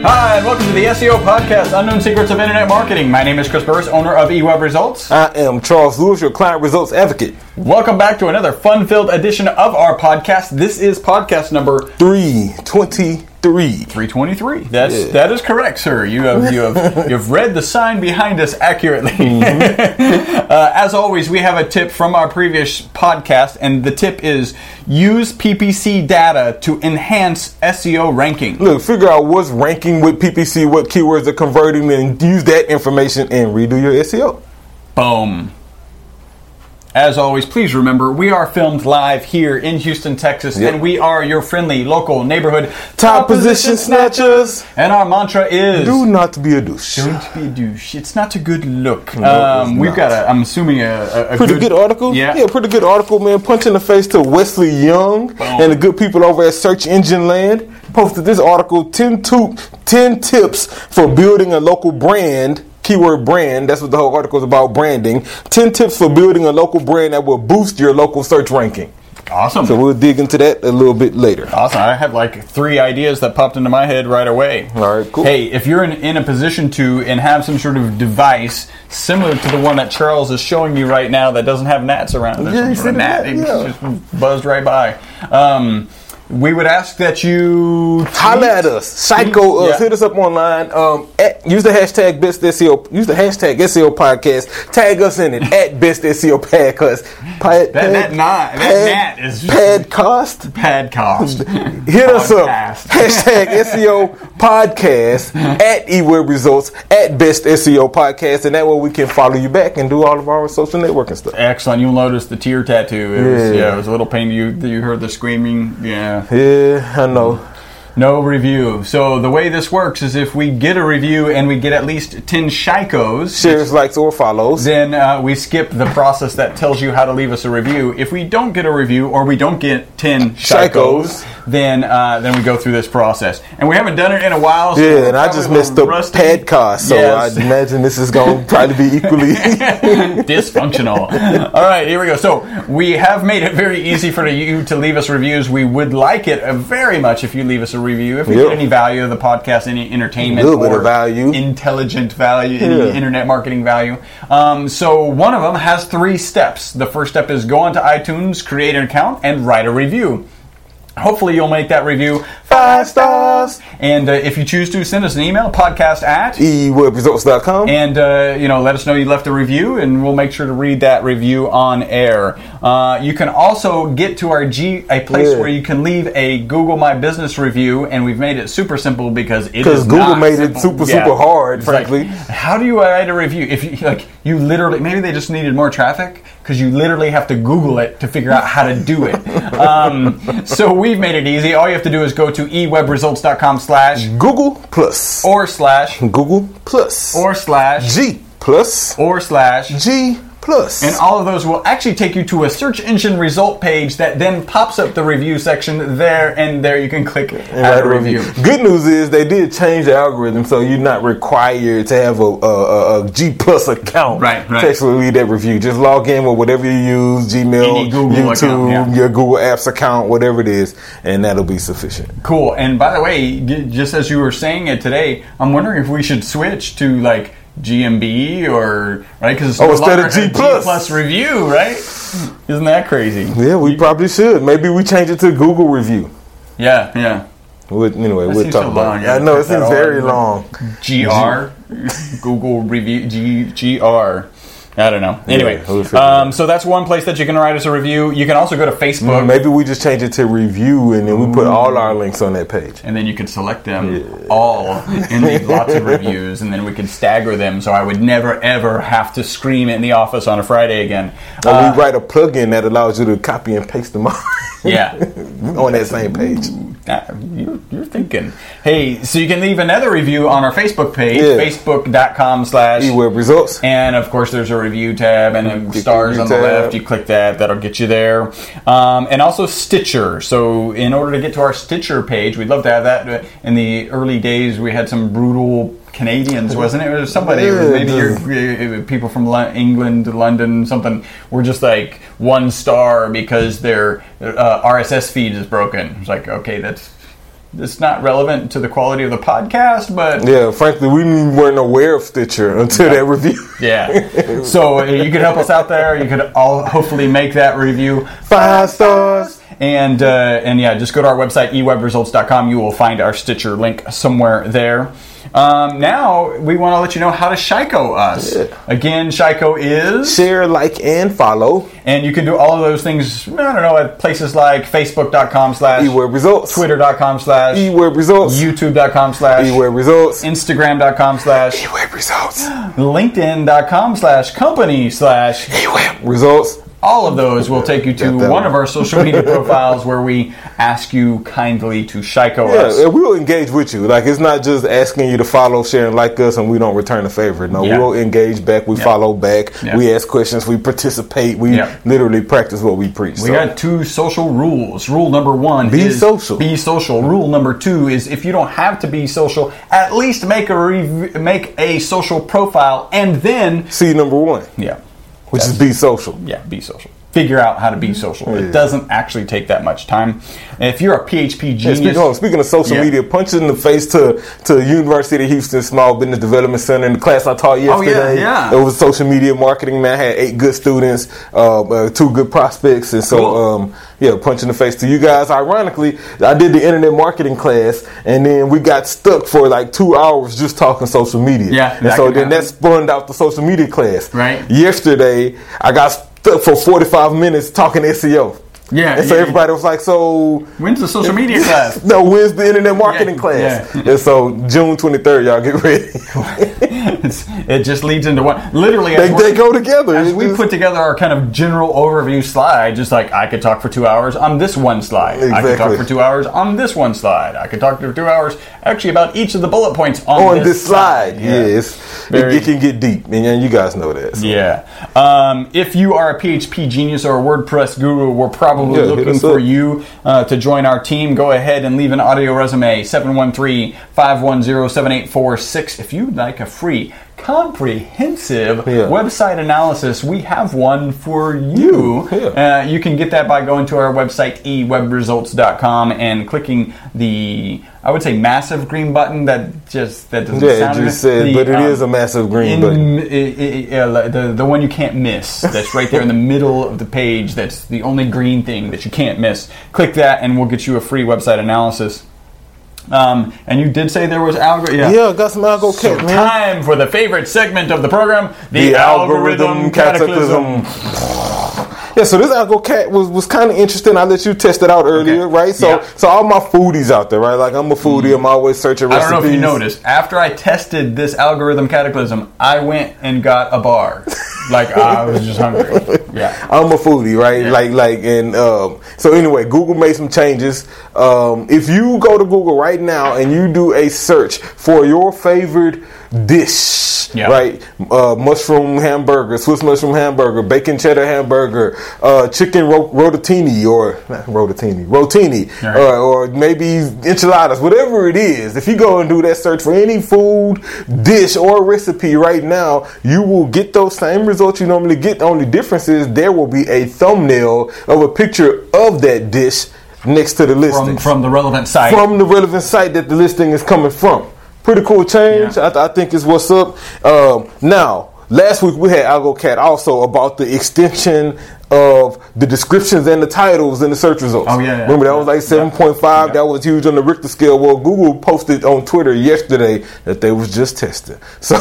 Hi, and welcome to the SEO Podcast, Unknown Secrets of Internet Marketing. My name is Chris Burris, owner of eWeb Results. I am Charles Lewis, your client results advocate. Welcome back to another fun-filled edition of our podcast. This is podcast number 323. 323. That is correct, sir. You've read the sign behind us accurately. As always, we have a tip from our previous podcast, and the tip is use PPC data to enhance SEO ranking. Look, figure out what's ranking with PPC, what keywords are converting, and use that information and redo your SEO. Boom. As always, please remember, we are filmed live here in Houston, Texas, and we are your friendly local neighborhood top position snatchers. And our mantra is... do not be a douche. Don't be a douche. It's not a good look. No, we've got I'm assuming a pretty good article. Yeah, pretty good article, man. Punch in the face to Wesley Young and the good people over at Search Engine Land. Posted this article, 10 tips for building a local brand. Keyword brand, that's what the whole article is about, branding. 10 tips for building a local brand that will boost your local search ranking. Awesome. So we'll dig into that a little bit later. Awesome. I have like 3 ideas that popped into my head right away. All right, cool. Hey, if you're in a position to and have some sort of device similar to the one that Charles is showing me right now that doesn't have gnats around it. Yeah, a gnat. It just buzzed right by. We would ask that you holler at us, psycho us, hit us up online. Use the hashtag best SEO. Use the hashtag SEO podcast. Tag us in it at best SEO podcast. That gnat is Padcast. Hit us up. Hashtag SEO podcast at eWeb Results at best SEO podcast, and that way we can follow you back and do all of our social networking stuff. Excellent. You'll notice the tear tattoo. It was a little pain. You heard the screaming. Yeah, I know. No review. So the way this works is if we get a review and we get at least 10 shikos, shares, likes, or follows, then we skip the process that tells you how to leave us a review. If we don't get a review or we don't get 10 shikos, then we go through this process. And we haven't done it in a while. So and I just missed the Padcast, so I imagine this is going to probably be equally dysfunctional. All right, here we go. So we have made it very easy for you to leave us reviews. We would like it very much if you leave us a review. If we get any value of the podcast, any entertainment or value, intelligent value, any internet marketing value. So one of them has 3 steps. The first step is go onto iTunes, create an account, and write a review. Hopefully you'll make that review 5 stars. And if you choose to, send us an email, podcast at ewebresults.com. And, let us know you left a review, and we'll make sure to read that review on air. You can also get to a place where you can leave a Google My Business review, and we've made it super simple because Google made it super hard, frankly. Like, how do you write a review? If you literally, maybe they just needed more traffic because you literally have to Google it to figure out how to do it. So we've made it easy. All you have to do is go to ewebresults.com/ Google Plus or / Google Plus or / G Plus or / G Plus. And all of those will actually take you to a search engine result page that then pops up the review section there, and there you can click and add a review. Good news is they did change the algorithm, so you're not required to have a G Plus account to actually leave that review. Just log in with whatever you use, Gmail, YouTube, your Google Apps account, whatever it is, and that'll be sufficient. Cool. And by the way, just as you were saying it today, I'm wondering if we should switch to GMB or because it's instead of G Plus review, right? Isn't that crazy? Yeah, we probably should. Maybe we change it to Google review. Yeah. Anyway, we'll talk about it. I know it seems very long. GR Google review GR. I don't know. Anyway, so that's one place that you can write us a review. You can also go to Facebook. Maybe we just change it to review, and then we put all our links on that page. And then you can select them all and leave lots of reviews, and then we can stagger them, so I would never, ever have to scream in the office on a Friday again. And we write a plugin that allows you to copy and paste them on that same page. You're thinking. Hey, so you can leave another review on our Facebook page, facebook.com/ eWeb Results. And, of course, there's a review tab and then stars on the left. You click that. That'll get you there. And also Stitcher. So in order to get to our Stitcher page, we'd love to have that. In the early days, we had some brutal Canadians, wasn't it? It was somebody, maybe people from England, London, something, were just 1 star because their RSS feed is broken. It's okay, it's not relevant to the quality of the podcast, but yeah, frankly, we weren't aware of Stitcher until that review. Yeah. So you could help us out there. You could all hopefully make that review 5 stars. And yeah, just go to our website, ewebresults.com. You will find our Stitcher link somewhere there. Now, we want to let you know how to Shiko us. Yeah. Again, Shiko is... share, like, and follow. And you can do all of those things, I don't know, at places like Facebook.com/eWebResults, Twitter.com/eWebResults, YouTube.com/eWebResults, Instagram.com/eWebResults, LinkedIn.com/company/eWebResults. All of those will take you to one of our social media profiles where we ask you kindly to Shiko us. Yeah, we'll engage with you. Like, it's not just asking you to follow, share, and like us, and we don't return a favor. No, we'll engage back. We follow back. Yeah. We ask questions. We participate. We literally practice what we preach. We got 2 social rules. Rule number 1 is social. Be social. Rule number 2 is if you don't have to be social, at least make a social profile and then... see number 1. Yeah. Which is be social. Yeah, be social. Figure out how to be social. It doesn't actually take that much time. If you're a PHP genius... Speaking of social media, punch in the face to University of Houston Small Business Development Center. In the class I taught yesterday, it was social media marketing. Man, I had 8 good students, 2 good prospects. And so, punch in the face to you guys. Ironically, I did the internet marketing class, and then we got stuck for like 2 hours just talking social media. Yeah, and so then that spun out the social media class. Right. Yesterday, I got stuck for 45 minutes talking SEO. Yeah. And so everybody was like, so... when's the social media class? No, when's the internet marketing class? Yeah. And so June 23rd, y'all get ready. It just leads into one. Literally, they go together. As we put together our kind of general overview slide, just like I could talk for 2 hours on this one slide. Exactly. I could talk for 2 hours on this one slide. I could talk for 2 hours actually about each of the bullet points on this slide. Yes. It can get deep, and you guys know that. So. Yeah. If you are a PHP genius or a WordPress guru, we're probably looking for you to join our team. Go ahead and leave an audio resume, 713-510-7846. If you'd like a free comprehensive website analysis, we have one for you. You can get that by going to our website, ewebresults.com, and clicking the, I would say, massive green button that doesn't sound but it is a massive green button. The one you can't miss. That's right there in the middle of the page. That's the only green thing that you can't miss. Click that, and we'll get you a free website analysis. And you did say there was algorithm. Yeah, got some algo cat, man. Time for the favorite segment of the program, the algorithm cataclysm. Yeah, so this algo cat was kind of interesting. I let you test it out earlier, right? So all my foodies out there, right? Like, I'm a foodie. I'm always searching recipes. I don't know if you noticed. After I tested this algorithm cataclysm, I went and got a bar. Like, I was just hungry. Yeah, I'm a foodie, right? Yeah. So anyway, Google made some changes. If you go to Google right now and you do a search for your favorite dish, right? Mushroom hamburger, Swiss mushroom hamburger, bacon cheddar hamburger, chicken rotini, right. Or maybe enchiladas, whatever it is. If you go and do that search for any food, dish, or recipe right now, you will get those same results you normally get. The only difference is there will be a thumbnail of a picture of that dish next to the listing. From the relevant site. From the relevant site that the listing is coming from. Pretty cool change. Yeah. I think is what's up. Now, last week we had AlgoCat also about the extension of the descriptions and the titles in the search results. Oh, yeah. Remember, that was like 7.5. Yeah. That was huge on the Richter scale. Well, Google posted on Twitter yesterday that they was just testing. So...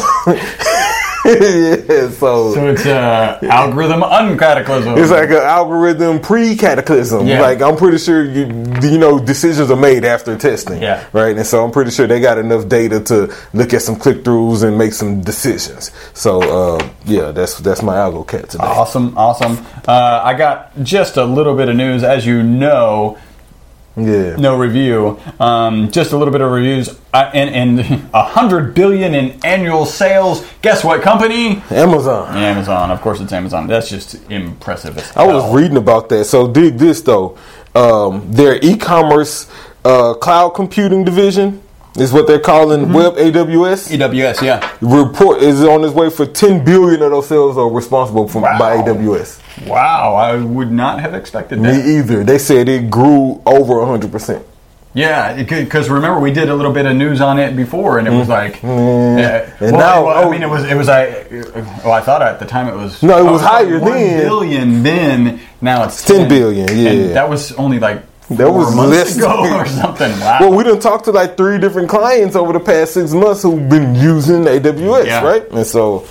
so it's algorithm uncataclysm. It's like an algorithm pre-cataclysm. Yeah. Like, I'm pretty sure you know decisions are made after testing. Yeah. Right. And so I'm pretty sure they got enough data to look at some click-throughs and make some decisions. So that's my algo cat today. Awesome. I got just a little bit of news, as you know. Yeah. No review. Just a little bit of reviews. And $100 billion in annual sales. Guess what company? Amazon. Of course, it's Amazon. That's just impressive. I was reading about that. So dig this though. Their e-commerce cloud computing division is what they're calling Web AWS. AWS, yeah. Report is on its way for 10 billion of those sales are responsible by AWS. Wow, I would not have expected that. Me either. They said it grew over 100%. Yeah, because remember we did a little bit of news on it before, and it was like, it was I thought at the time it was it was higher then. 1 billion then. Now it's 10 billion. Yeah, and that was only like that was months ago or something. Wow. Well, we done talked to like 3 different clients over the past 6 months who've been using AWS, right? And so,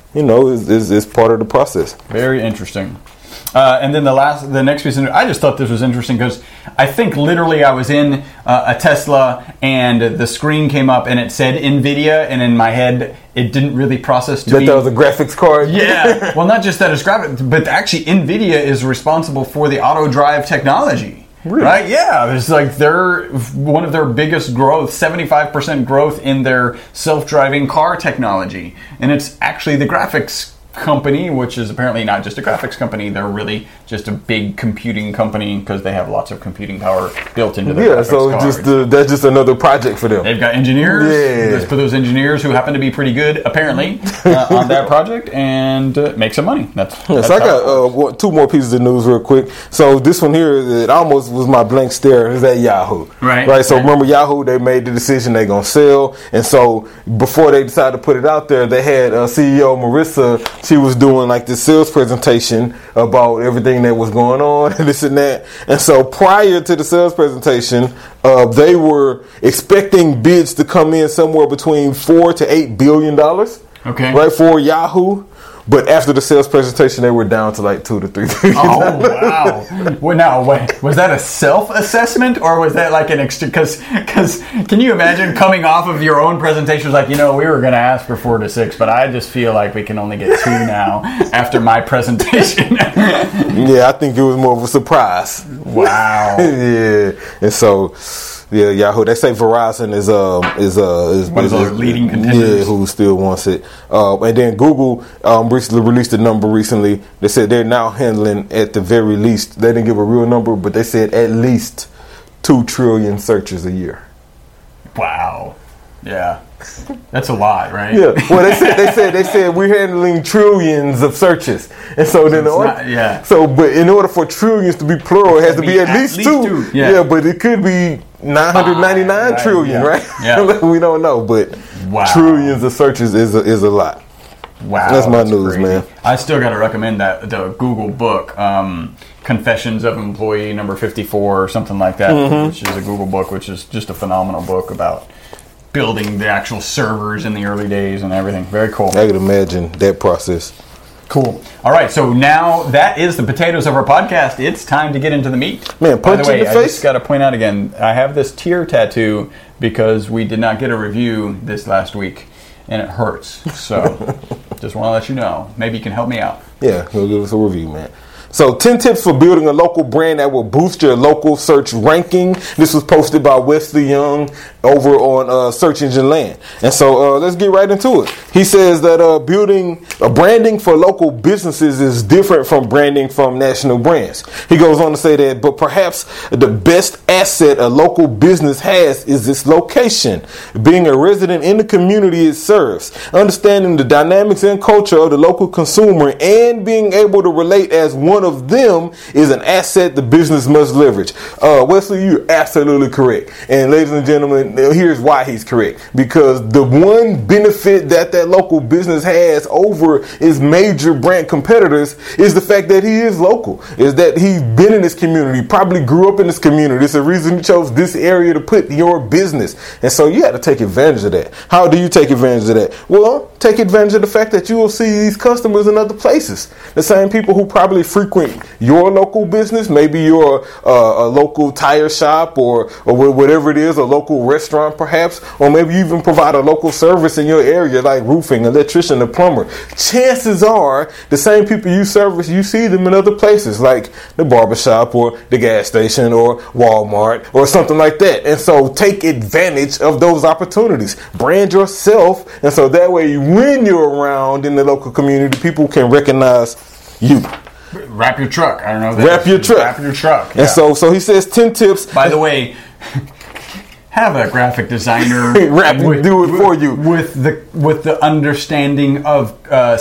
it's part of the process. Very interesting. And then the next piece of news, I just thought this was interesting because I think literally I was in a Tesla and the screen came up and it said NVIDIA, and in my head it didn't really process that was a graphics card. Yeah. Well, not just that it's graphics, but actually NVIDIA is responsible for the auto drive technology. Really? Right? Yeah. It's like they're one of their biggest growth, 75% growth in their self-driving car technology. And it's actually the graphics company, which is apparently not just a graphics company. They're really just a big computing company because they have lots of computing power built into their graphics cards. That's just another project for them. They've got engineers for those engineers who happen to be pretty good, apparently, on that project and make some money. That's I got 2 more pieces of news real quick. So this one here, it almost was my blank stare, is at Yahoo. Right. So remember Yahoo, they made the decision they're going to sell. And so before they decided to put it out there, they had CEO Marissa. She was doing like this sales presentation about everything that was going on and this and that. And so prior to the sales presentation, they were expecting bids to come in somewhere between $4 to $8 billion. Okay. Right, for Yahoo. But after the sales presentation, they were down to like $2 to $3 billion. Oh, wow. Well, now, wait, was that a self-assessment or was that like an extra? Because can you imagine coming off of your own presentation, like, we were going to ask for 4 to 6, but I just feel like we can only get 2 now after my presentation. Yeah, I think it was more of a surprise. Wow. Yeah. And so, yeah, Yahoo. They say Verizon is one of those leading contenders. Yeah, who still wants it. And then Google recently released a number recently. They said they're now handling, at the very least, they didn't give a real number, but they said at least 2 trillion searches a year. Wow. Yeah. That's a lot, right? Yeah. Well, they said we're handling trillions of searches, and so then but in order for trillions to be plural, it has to be at least 2. Yeah, but it could be 999 trillion, right? Yeah. We don't know, but trillions of searches is a lot. Wow, that's my news, crazy. Man. I still got to recommend the Google book, Confessions of Employee Number 54 or something like that, which is a Google book, which is just a phenomenal book about building the actual servers in the early days and everything. Very cool. I could imagine that process. Cool. All right, so now that is the potatoes of our podcast. It's time to get into the meat. Man, punch in the face. I just got to point out again, I have this tear tattoo because we did not get a review this last week, and it hurts. So just want to let you know. Maybe you can help me out. Yeah, he'll give us a review, man. So 10 tips for building a local brand that will boost your local search ranking. This was posted by Wesley Young over on Search Engine Land. And so let's get right into it. He says that building a branding for local businesses is different from branding from national brands. He goes on to say that, but perhaps the best asset a local business has is its location, being a resident in the community it serves, understanding the dynamics and culture of the local consumer, and being able to relate as one of them is an asset the business must leverage. Wesley, you're absolutely correct. And ladies and gentlemen, here's why he's correct. Because the one benefit that local business has over its major brand competitors is the fact that he is local. Is that he's been in this community, probably grew up in this community. It's a reason you chose this area to put your business. And so you have to take advantage of that. How do you take advantage of that? Well, take advantage of the fact that you will see these customers in other places. The same people who probably frequent your local business, maybe you're a local tire shop or whatever it is, a local restaurant perhaps, or maybe you even provide a local service in your area like roofing, electrician, a plumber. Chances are the same people you service, you see them in other places like the barbershop or the gas station or Walmart or something like that. And so take advantage of those opportunities. Brand yourself, and so that way when you're around in the local community, people can recognize you. Wrap your truck. I don't know. Wrap your truck. Wrap your truck. Yeah. And so he says 10 tips. By the way, have a graphic designer do it for you with the understanding of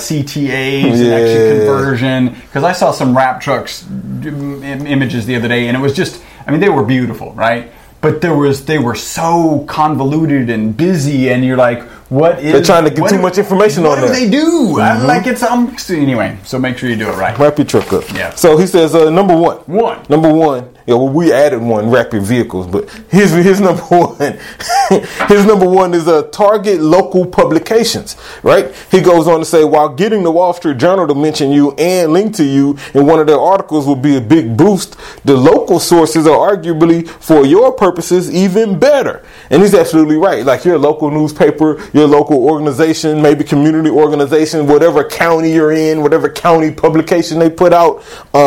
CTAs and actually conversion. Because I saw some wrap trucks images the other day, and it was just, I mean, they were beautiful, right? but they were so convoluted and busy, and you're like, they're trying to get too much information on there. What do they do? Like it's anyway. So make sure you do it right. Wrap your truck up. Yeah. So he says number one. Yeah, well, we added one, wrap your vehicles, but his number one. His number one is target local publications. Right? He goes on to say, while getting the Wall Street Journal to mention you and link to you in one of their articles will be a big boost, the local sources are arguably, for your purposes, even better. And he's absolutely right. Like your local newspaper, your local organization, maybe community organization, whatever county you're in, whatever county publication they put out,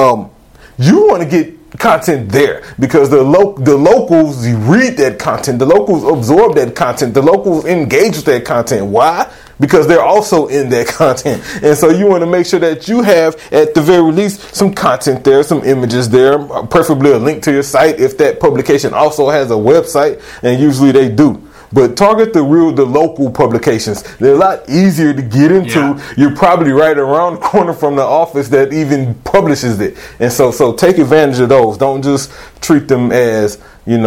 you want to get content there because the locals read that content, the locals absorb that content, the locals engage with that content. Why? Because they're also in that content. And so you want to make sure that you have, at the very least, some content there, some images there, preferably a link to your site if that publication also has a website, and usually they do. But target the local publications. They're a lot easier to get into. Yeah. You're probably right around the corner from the office that even publishes it. And so take advantage of those. Don't just treat them as,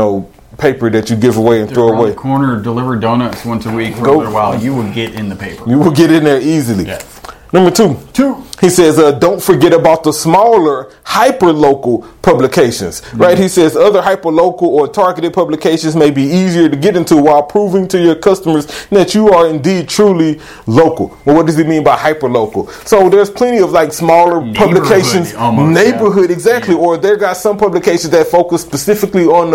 paper that you give away and throw away. The corner, deliver donuts once a week for a little while. You will get in the paper. You will get in there easily. Yeah. Number two. He says, don't forget about the smaller hyper-local publications, right? He says other hyper-local or targeted publications may be easier to get into while proving to your customers that you are indeed truly local. Well, what does he mean by hyper-local? So there's plenty of like smaller publications, neighborhood, exactly. Yeah. Or they got some publications that focus specifically on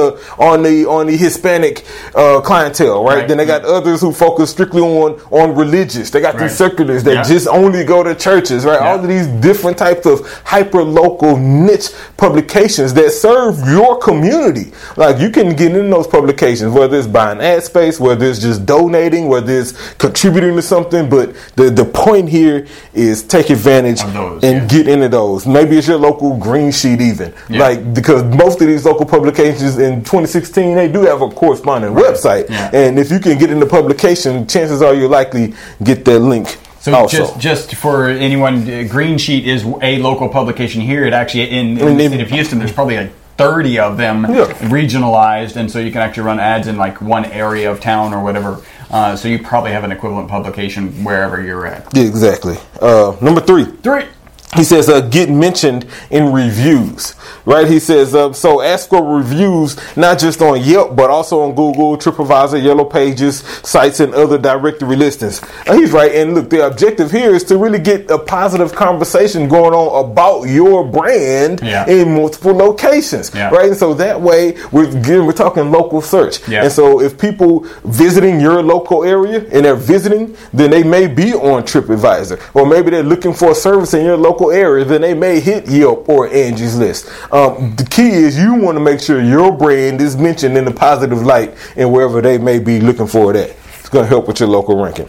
the Hispanic clientele, right? Then they got others who focus strictly on religious. They got these circulars that just only go to churches, right? All of these different types of hyper-local niche publications that serve your community. Like you can get in those publications, whether it's buying ad space, whether it's just donating, whether it's contributing to something. But the point here is take advantage of those, and get into those. Maybe it's your local green sheet even. Yeah. Like because most of these local publications in 2016, they do have a corresponding website. Yeah. And if you can get in the publication, chances are you'll likely get that link. So just for anyone, Green Sheet is a local publication here. It actually in the city of Houston, there's probably like 30 of them regionalized, and so you can actually run ads in like one area of town or whatever. So you probably have an equivalent publication wherever you're at. Yeah, exactly. Number three. He says, get mentioned in reviews, right? He says, so ask for reviews, not just on Yelp, but also on Google, TripAdvisor, Yellow Pages, sites, and other directory listings. He's right. And look, the objective here is to really get a positive conversation going on about your brand in multiple locations, right? And so that way, we're talking local search. Yeah. And so if people visiting your local area and they're visiting, then they may be on TripAdvisor, or maybe they're looking for a service in your local area, then they may hit Yelp or Angie's List. The key is you want to make sure your brand is mentioned in a positive light and wherever they may be looking for it at. It's going to help with your local ranking.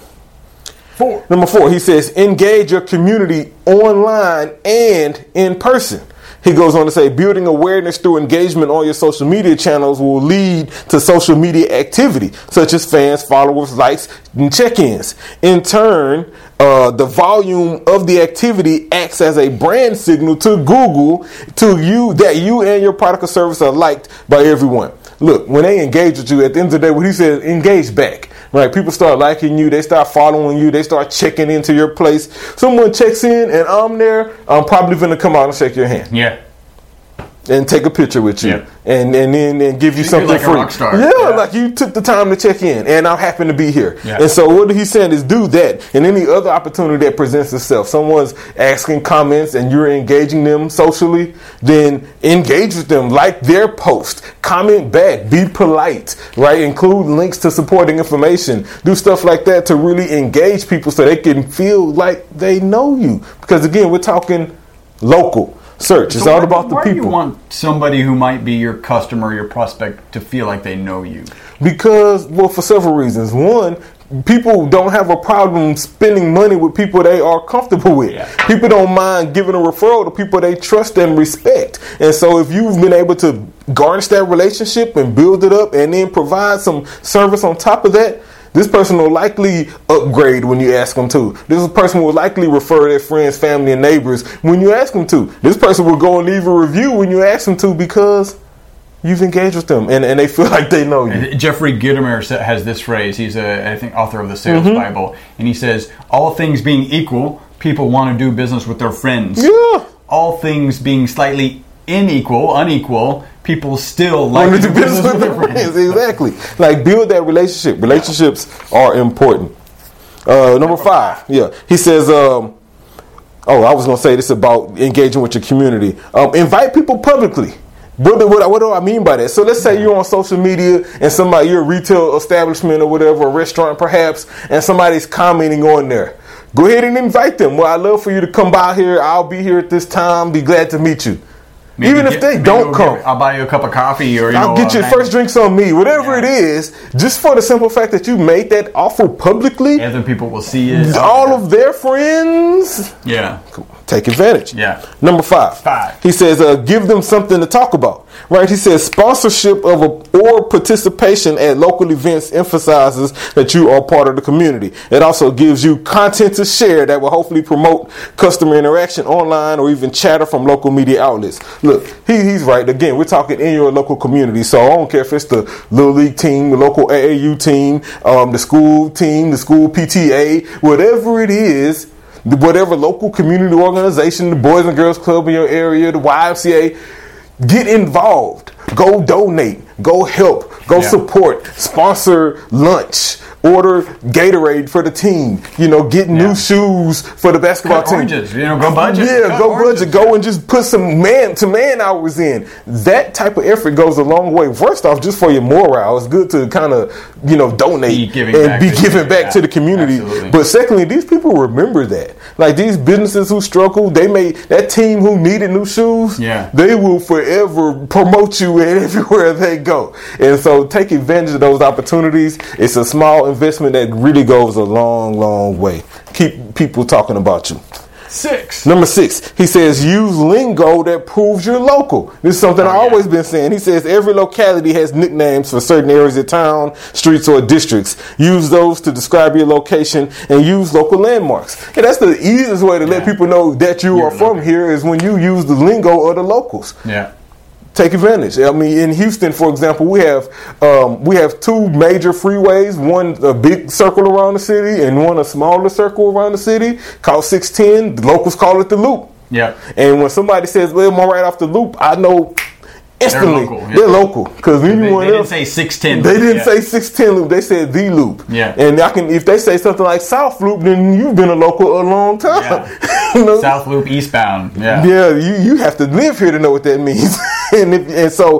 Number 4, he says engage your community online and in person. He goes on to say, building awareness through engagement on your social media channels will lead to social media activity, such as fans, followers, likes, and check-ins. In turn, the volume of the activity acts as a brand signal to Google to you that you and your product or service are liked by everyone. Look, when they engage with you, at the end of the day, what he said, engage back. Right? People start liking you. They start following you. They start checking into your place. Someone checks in and I'm there. I'm probably going to come out and shake your hand. Yeah. And take a picture with you. Yeah. And then give you something like free. A rock star. Yeah, like you took the time to check in and I happen to be here. Yeah. And so what he's saying is do that. And any other opportunity that presents itself, someone's asking comments and you're engaging them socially, then engage with them, like their post, comment back, be polite, right? Include links to supporting information, do stuff like that to really engage people so they can feel like they know you. Because again, we're talking local search. It's all about the people. Why do you want somebody who might be your customer, your prospect, to feel like they know you? Because, well, for several reasons. One, people don't have a problem spending money with people they are comfortable with. Yeah. People don't mind giving a referral to people they trust and respect. And so if you've been able to garnish that relationship and build it up and then provide some service on top of that, this person will likely upgrade when you ask them to. This person will likely refer their friends, family, and neighbors when you ask them to. This person will go and leave a review when you ask them to because you've engaged with them, and they feel like they know you. Jeffrey Gitomer has this phrase. He's I think author of the Sales Bible, and he says, "All things being equal, people want to do business with their friends. Yeah. All things being slightly unequal, people still like to do business with their friends." Exactly. Like, build that relationship. Relationships are important. Number 5. Yeah. He says, I was going to say this about engaging with your community. Invite people publicly. What do I mean by that? So let's say you're on social media and you're a retail establishment or whatever, a restaurant perhaps, and somebody's commenting on there. Go ahead and invite them. Well, I'd love for you to come by here. I'll be here at this time. Be glad to meet you. Even if they don't come, I'll buy you a cup of coffee, or I'll get your first drinks on me. Whatever it is, just for the simple fact that you made that offer publicly, other people will see it. All of their friends. Yeah. Take advantage. Yeah. Number 5. He says, give them something to talk about. Right? He says sponsorship or participation at local events emphasizes that you are part of the community. It also gives you content to share that will hopefully promote customer interaction online or even chatter from local media outlets. Look, he's right. Again, we're talking in your local community. So I don't care if it's the Little League team, the local AAU team, the school PTA, whatever it is, whatever local community organization, the Boys and Girls Club in your area, the YMCA, get involved. Go donate. Go help. Go support. Sponsor lunch. Order Gatorade for the team. Get new shoes for the basketball team. Oranges. Go budget. Yeah, go budget. Go and just put some man hours in. That type of effort goes a long way. First off, just for your morale, it's good to kind of donate be giving back to the community. Absolutely. But secondly, these people remember that. Like, these businesses who struggle, that team who needed new shoes. Yeah. They will forever promote you everywhere they go. And so take advantage of those opportunities. It's a small investment that really goes a long, long way. Keep people talking about you. 6. Number 6, he says, use lingo that proves you're local. This is something I've always been saying. He says every locality has nicknames for certain areas of town, streets, or districts. Use those to describe your location and use local landmarks. And that's the easiest way to let people know that you're from here is when you use the lingo of the locals. Yeah. Take advantage. I mean, in Houston, for example, we have 2 major freeways, one a big circle around the city and one a smaller circle around the city called 610. The locals call it the Loop. Yeah. And when somebody says, well, I'm right off the Loop, I know instantly they're local. Because anyone else, they didn't say 610 Loop. They didn't say 610 Loop. They said the Loop. Yeah. And if they say something like South Loop, then you've been a local a long time. Yeah. South Loop eastbound. Yeah. Yeah. You have to live here to know what that means. And so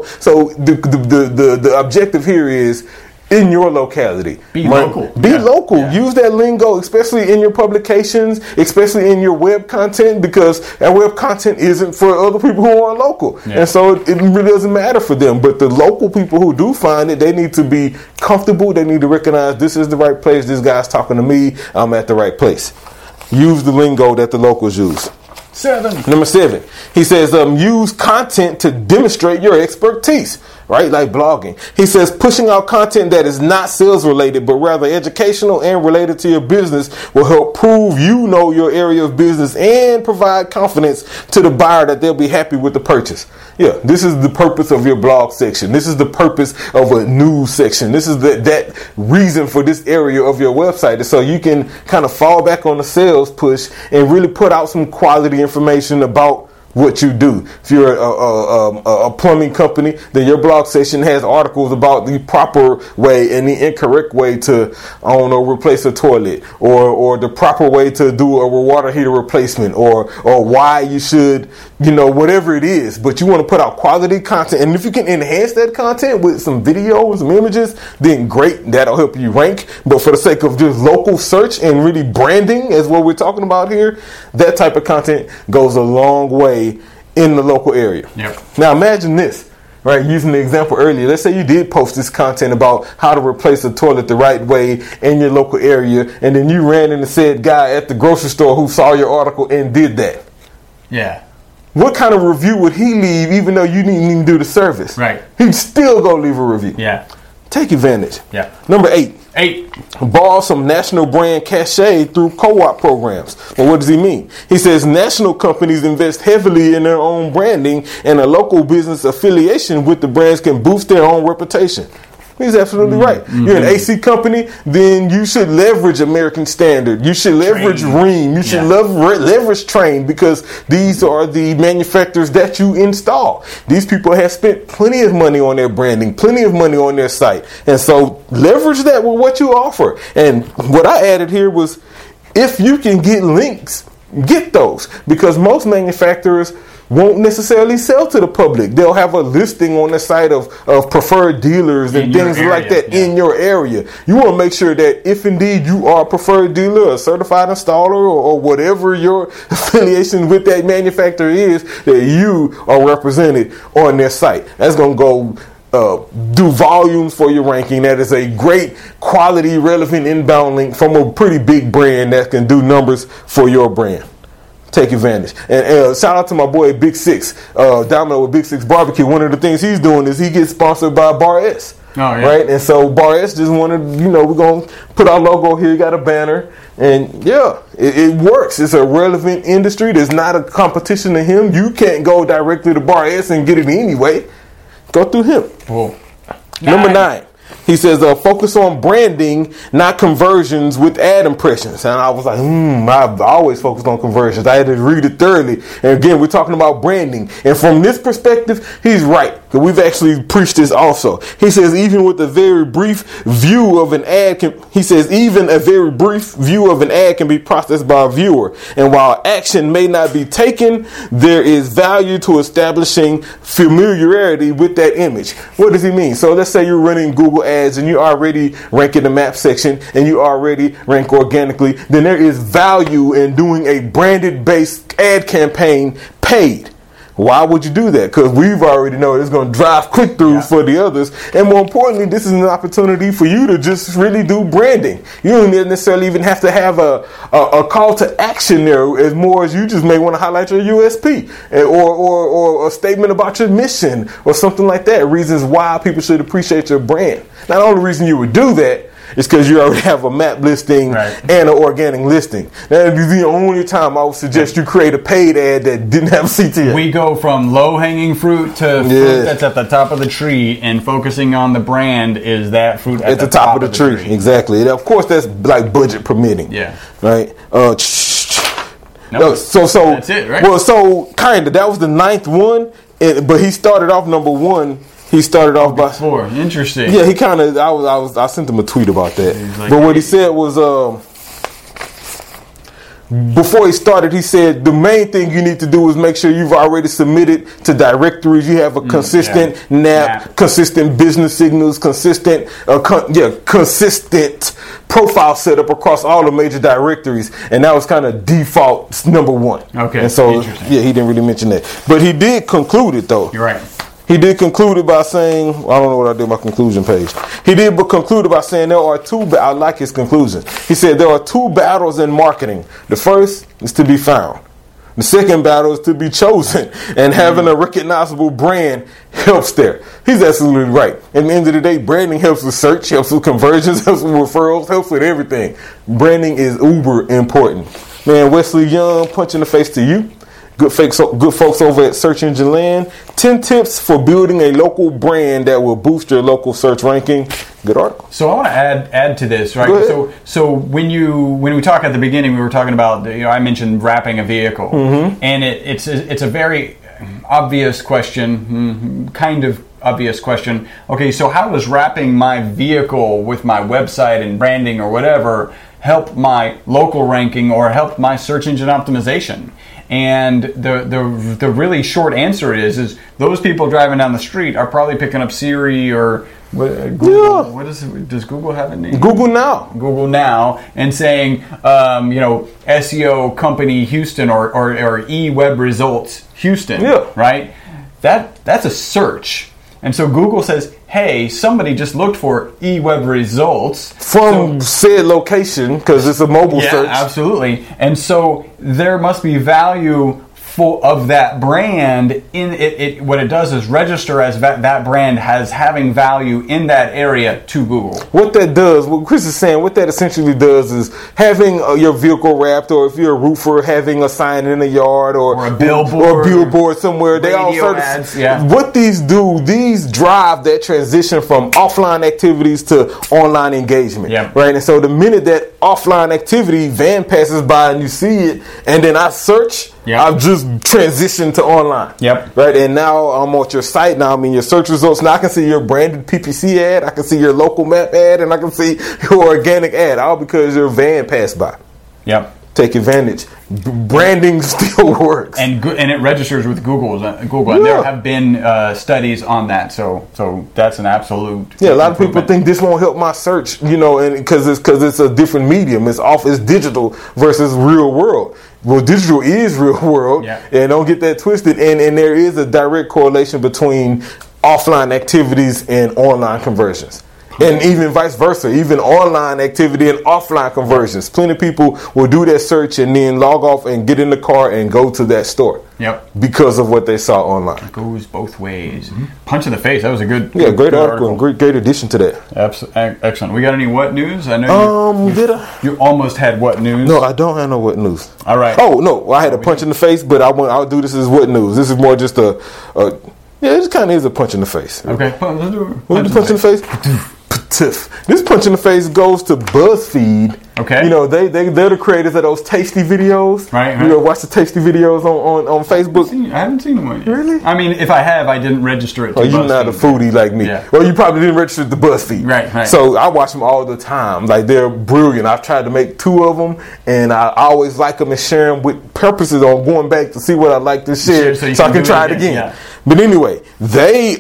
the objective here is in your locality. Be local. Be local. Yeah. Use that lingo, especially in your publications, especially in your web content, because that web content isn't for other people who aren't local. Yeah. And so it really doesn't matter for them. But the local people who do find it, they need to be comfortable. They need to recognize this is the right place. This guy's talking to me. I'm at the right place. Use the lingo that the locals use. 7. Number 7, he says, use content to demonstrate your expertise, right? Like blogging. He says, pushing out content that is not sales related, but rather educational and related to your business will help prove you know your area of business and provide confidence to the buyer that they'll be happy with the purchase. Yeah, this is the purpose of your blog section. This is the purpose of a news section. This is that reason for this area of your website. So you can kind of fall back on the sales push and really put out some quality information about what you do. If you're a plumbing company, then your blog section has articles about the proper way and the incorrect way to, replace a toilet, or the proper way to do a water heater replacement, or why you should, whatever it is. But you want to put out quality content, and if you can enhance that content with some videos, some images, then great, that'll help you rank. But for the sake of just local search and really branding, as what we're talking about here, that type of content goes a long way in the local area. Yep. Now imagine this, right? Using the example earlier, let's say you did post this content about how to replace a toilet the right way in your local area, and then you ran into said guy at the grocery store who saw your article and did that. Yeah. What kind of review would he leave even though you didn't even do the service? Right. He'd still go leave a review. Yeah. Take advantage. Yeah. Number 8. 8. Borrow some national brand cachet through co-op programs. Well, what does he mean? He says national companies invest heavily in their own branding, and a local business affiliation with the brands can boost their own reputation. He's absolutely right. You're an AC company, then you should leverage American Standard. You should leverage Rheem. You should leverage Trane, because these are the manufacturers that you install. These people have spent plenty of money on their branding, plenty of money on their site. And so leverage that with what you offer. And what I added here was, if you can get links, get those, because most manufacturers won't necessarily sell to the public. They'll have a listing on the site of preferred dealers and things like that in your area. You want to make sure that if indeed you are a preferred dealer, a certified installer, or whatever your affiliation with that manufacturer is, that you are represented on their site. That's going to go do volumes for your ranking. That is a great quality, relevant inbound link from a pretty big brand that can do numbers for your brand. Take advantage. And shout out to my boy Big Six, Domino with Big Six Barbecue. One of the things he's doing is he gets sponsored by Bar S. Oh, yeah. Right? And so Bar S just wanted, we're going to put our logo here. You got a banner. And yeah, it works. It's a relevant industry. There's not a competition to him. You can't go directly to Bar S and get it anyway. Go through him. Whoa. Number 9. He says, focus on branding, not conversions with ad impressions. And I was like, I've always focused on conversions. I had to read it thoroughly. And again, we're talking about branding. And from this perspective, he's right. We've actually preached this also. He says, even with a very brief view of an ad, even a very brief view of an ad can be processed by a viewer. And while action may not be taken, there is value to establishing familiarity with that image. What does he mean? So let's say you're running Google Ads and you already rank in the map section and you already rank organically. Then there is value in doing a branded based ad campaign paid. Why would you do that? Because we've already know it's going to drive click-throughs for the others. And more importantly, this is an opportunity for you to just really do branding. You don't necessarily even have to have a call to action there, as more as you just may want to highlight your USP or a statement about your mission or something like that. Reasons why people should appreciate your brand. Now, the only reason you would do that is because you already have a map listing and an organic listing. That is the only time I would suggest you create a paid ad that didn't have CTA. We go from low-hanging fruit to fruit that's at the top of the tree, and focusing on the brand is that fruit at the top of the tree. Exactly. And of course, that's like budget permitting. Yeah. Right? No, so that's it, right? Well, so kind of. That was the 9th one, but he started off number 1. He started off by 4. Interesting. Yeah, he kind of. I sent him a tweet about that. Like, but what he said was, before he started, he said the main thing you need to do is make sure you've already submitted to directories. You have a consistent NAP, consistent business signals, consistent profile set up across all the major directories, and that was kind of default number 1. Okay. And so he didn't really mention that, but he did conclude it though. You're right. He did conclude it by saying, I don't know what I did on my conclusion page. He did conclude it by saying there are 2, I like his conclusion. He said there are 2 battles in marketing. The first is to be found. The second battle is to be chosen. And having a recognizable brand helps there. He's absolutely right. At the end of the day, branding helps with search, helps with conversions, helps with referrals, helps with everything. Branding is uber important. Man, Wesley Young, punch in the face to you. Good folks over at Search Engine Land. 10 tips for building a local brand that will boost your local search ranking. Good article. So I want to add to this, right? So when we talk at the beginning, we were talking about, I mentioned wrapping a vehicle, and it's a very obvious question, kind of obvious question. Okay, so how does wrapping my vehicle with my website and branding or whatever help my local ranking or help my search engine optimization? And the really short answer is those people driving down the street are probably picking up Siri or Google. Yeah. What is it? Does Google have a name? Google Now, and saying SEO company Houston or eWeb results Houston. Yeah. Right. That's a search. And so Google says, hey, somebody just looked for eWeb results from said location, because it's a mobile search. Yeah, absolutely. And so there must be value of that brand in it. What it does is register as that brand has having value in that area to Google. What that does, what Chris is saying, what that essentially does is having your vehicle wrapped, or if you're a roofer, having a sign in the yard, or a billboard somewhere. They all sort of ads, yeah. What these do, these drive that transition from offline activities to online engagement. Yeah. Right, and so the minute that offline activity van passes by and you see it, and then I search. Yep. I've just transitioned to online. Yep. Right, and now I'm on your site. Now I'm in your search results. Now I can see your branded PPC ad. I can see your local map ad, and I can see your organic ad. All because your van passed by. Yep. Take advantage. Branding still works, and it registers with Google. And there have been studies on that. So that's an absolute. Yeah, a lot of people think this won't help my search, and because it's a different medium. It's digital versus real world. Well, digital is real world, and don't get that twisted. And there is a direct correlation between offline activities and online conversions. And even vice versa, even online activity and offline conversions. Plenty of people will do that search and then log off and get in the car and go to that store. Yep. Because of what they saw online. It goes both ways. Mm-hmm. Punch in the face. That was a good great article and great addition to that. Excellent. We got any what news? I know you almost had what news. No, I don't have no what news. All right. Oh, no. I had a punch in the face, but I'll do this as what news. This is more just it kind of is a punch in the face. Okay. Let's do it. Punch in the face? This punch in the face goes to BuzzFeed. Okay. They're the creators of those tasty videos. Right. Watch the tasty videos on Facebook. I haven't seen one yet. Really? I mean, if I have, I didn't register it to BuzzFeed. You're not a foodie like me. Yeah. Well, you probably didn't register to BuzzFeed. Right. So I watch them all the time. Like, they're brilliant. I've tried to make 2 of them, and I always like them and share them with purposes on going back to see what I like to share so I can try it again. Yeah. But anyway, they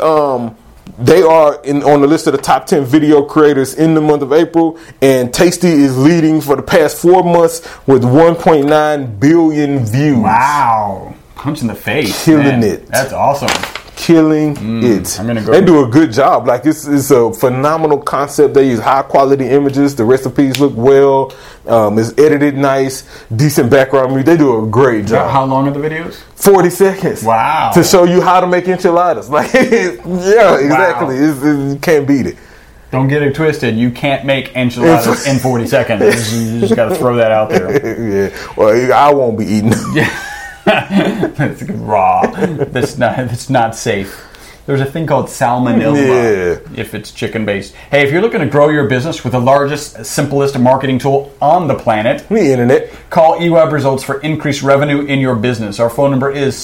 are on the list of the top 10 video creators in the month of April, and Tasty is leading for the past 4 months with 1.9 billion views. Wow. Punch in the face. Killing it. That's awesome. Killing it. I'm gonna go. They do a good job. Like, it's a phenomenal concept. They use high quality images. The recipes look well. It's edited nice. Decent background music. They do a great job. How long are the videos? 40 seconds. Wow. To show you how to make enchiladas. Like, yeah, exactly. Wow. You can't beat it. Don't get it twisted. You can't make enchiladas in 40 seconds. You just got to throw that out there. Yeah. Well, I won't be eating them. Yeah. That's raw. That's not safe. There's a thing called salmonella if it's chicken based. Hey, if you're looking to grow your business with the largest, simplest marketing tool on the planet, the internet, call eWeb Results for increased revenue in your business. Our phone number is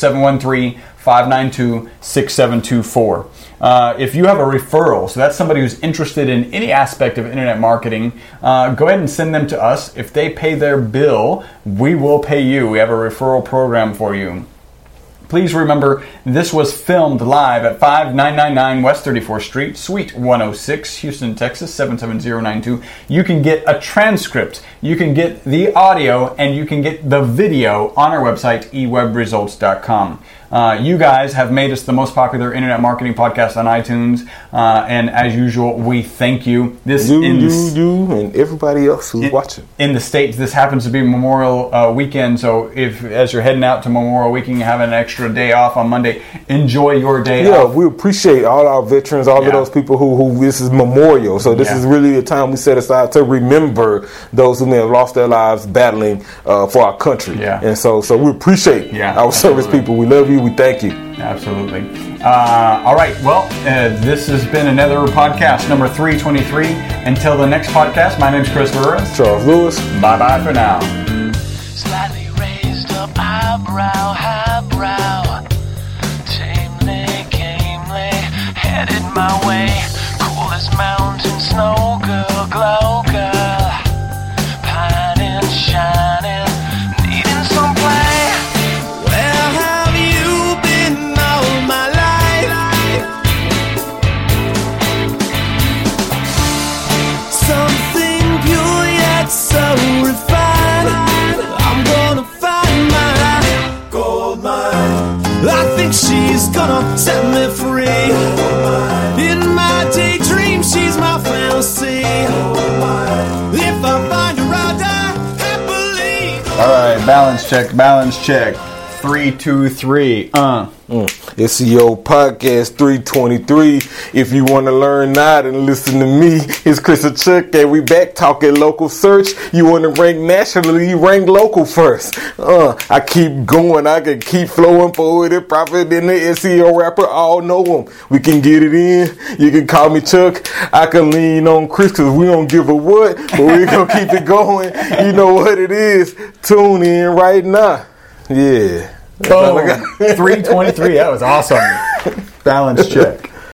713-592-6724. If you have a referral, so that's somebody who's interested in any aspect of internet marketing, go ahead and send them to us. If they pay their bill, we will pay you. We have a referral program for you. Please remember, this was filmed live at 5999 West 34th Street, Suite 106, Houston, Texas, 77092. You can get a transcript, you can get the audio, and you can get the video on our website, ewebresults.com. You guys have made us the most popular internet marketing podcast on iTunes, and as usual, we thank you. You, and everybody else who's watching. In the States, this happens to be Memorial Weekend, so if as you're heading out to Memorial Weekend, you have an extra day off on Monday, enjoy your day off. Yeah, we appreciate all our veterans, all of those people who this is Memorial, so this is really a time we set aside to remember those who may have lost their lives battling for our country. Yeah. And so we appreciate our service people. We love you. We thank you. Absolutely. All right. Well, this has been another podcast, number 323. Until the next podcast, my name's Chris Burris. Charles Lewis. Bye-bye for now. Slightly raised up eyebrow, highbrow. Tamely, gamely, headed my way. Cool as mountain snow, girl, glow, girl. Pining, shining, needing some play. So refined, I'm gonna find my gold mine. I think she's gonna set me free. In my daydream, she's my fantasy. If I find her, I'll die happily. All right, balance check, balance check. 323. SEO Podcast 323. If you want to learn now, then listen to me. It's Chris Chuck, and we back talking local search. You want to rank nationally, you rank local first. I keep going. I can keep flowing forward and profit than the SEO rapper. All know him. We can get it in. You can call me Chuck. I can lean on Chris because we don't give a what, but we're going to keep it going. You know what it is. Tune in right now. Yeah. Boom. 323. That was awesome. Balance check.